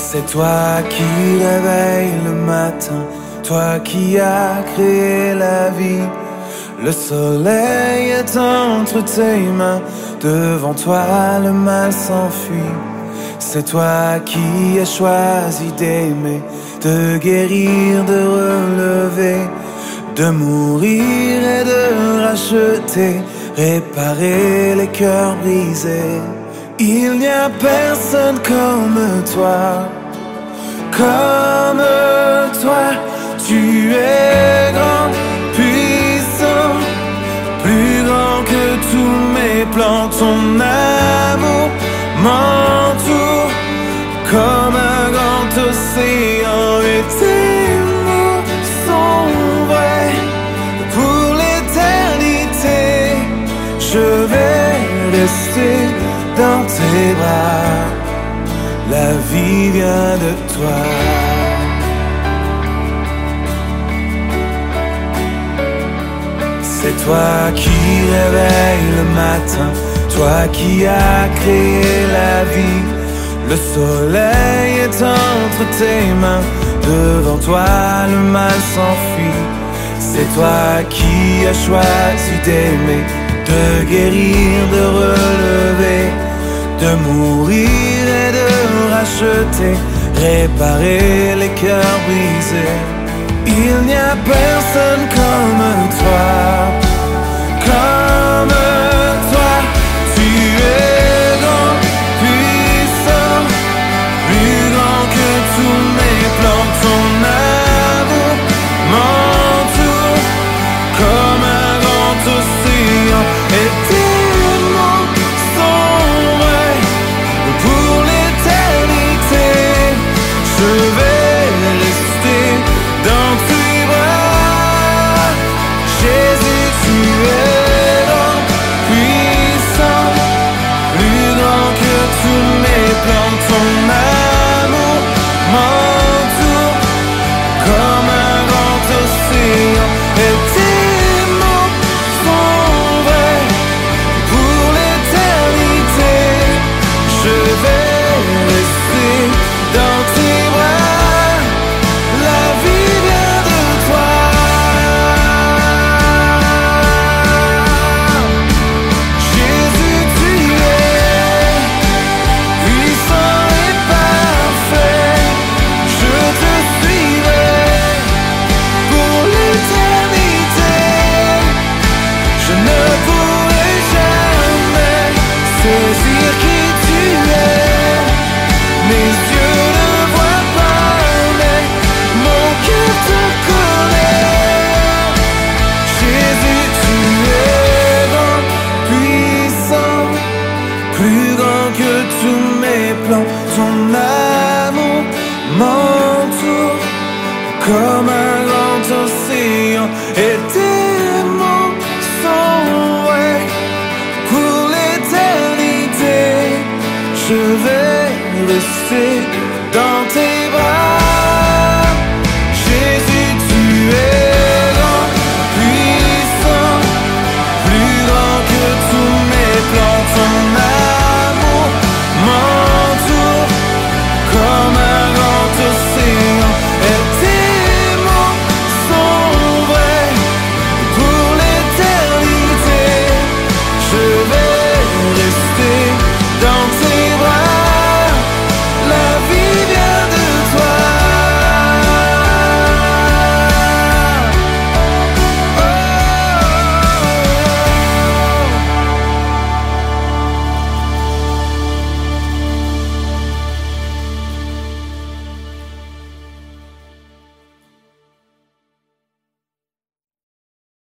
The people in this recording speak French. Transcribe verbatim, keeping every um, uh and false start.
C'est toi qui réveilles le matin, toi qui as créé la vie. Le soleil est entre tes mains, devant toi le mal s'enfuit. C'est toi qui as choisi d'aimer, de guérir, de relever, de mourir et de racheter, réparer les cœurs brisés. Il n'y a personne comme toi, comme toi. Tu es grand, puissant, plus grand que tous mes plans. Ton amour m'entoure comme un grand océan, et tes mots sont vrais pour l'éternité. Je vais rester dans tes bras, la vie vient de toi. C'est toi qui réveilles le matin, toi qui as créé la vie. Le soleil est entre tes mains, devant toi le mal s'enfuit. C'est toi qui as choisi d'aimer, de guérir, de relever, de mourir et de racheter, réparer les cœurs brisés. Il n'y a personne comme toi, comme toi. Tu es grand, puissant, plus grand que tous mes plans. Ton amour m'entoure comme un grand océan, et tes mots sont vrais pour l'éternité. Je vais rester dans tes bras. Jésus, tu es grand, puissant, plus grand que tous mes plans. Ton amour m'entoure comme un grand océan, et tes mots sont vrais pour l'éternité. Je vais rester dans tes bras, la vie vient de toi. Jésus, tu es puissant et parfait. Je te suivrai pour l'éternité. Je ne pourrai jamais saisir qui tu es. Mes yeux ne voient pas, mais mon cœur te connaît. Jésus, tu es grand, puissant, plus grand que tous mes plans. Ton amour m'entoure comme un grand océan, et tes mots sont vrais pour l'éternité. Je vais rester dans tes bras.